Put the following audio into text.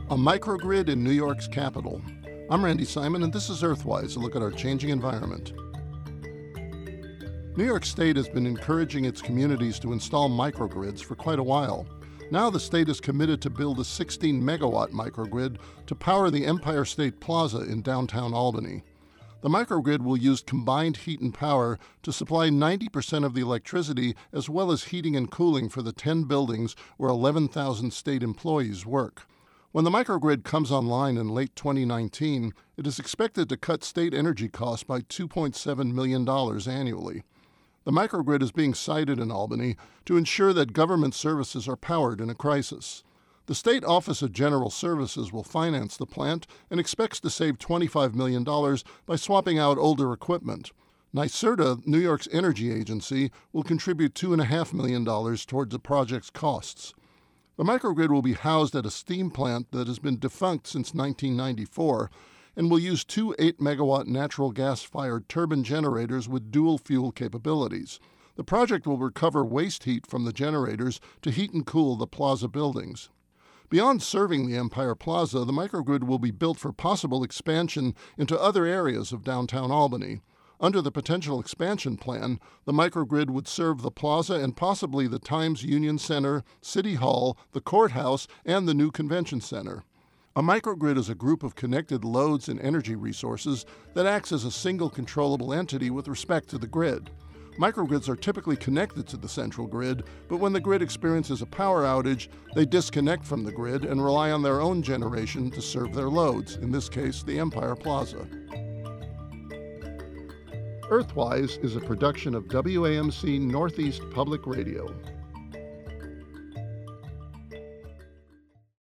A microgrid in New York's capital. I'm Randy Simon, and this is Earthwise, a look at our changing environment. New York State has been encouraging its communities to install microgrids for quite a while. Now the state is committed to build a 16-megawatt microgrid to power the Empire State Plaza in downtown Albany. The microgrid will use combined heat and power to supply 90% of the electricity as well as heating and cooling for the 10 buildings where 11,000 state employees work. When the microgrid comes online in late 2019, it is expected to cut state energy costs by $2.7 million annually. The microgrid is being sited in Albany to ensure that government services are powered in a crisis. The State Office of General Services will finance the plant and expects to save $25 million by swapping out older equipment. NYSERDA, New York's energy agency, will contribute $2.5 million towards the project's costs. The microgrid will be housed at a steam plant that has been defunct since 1994 and will use two 8-megawatt natural gas-fired turbine generators with dual fuel capabilities. The project will recover waste heat from the generators to heat and cool the plaza buildings. Beyond serving the Empire Plaza, the microgrid will be built for possible expansion into other areas of downtown Albany. Under the potential expansion plan, the microgrid would serve the plaza and possibly the Times Union Center, City Hall, the courthouse, and the new convention center. A microgrid is a group of connected loads and energy resources that acts as a single controllable entity with respect to the grid. Microgrids are typically connected to the central grid, but when the grid experiences a power outage, they disconnect from the grid and rely on their own generation to serve their loads, in this case, the Empire Plaza. Earthwise is a production of WAMC Northeast Public Radio.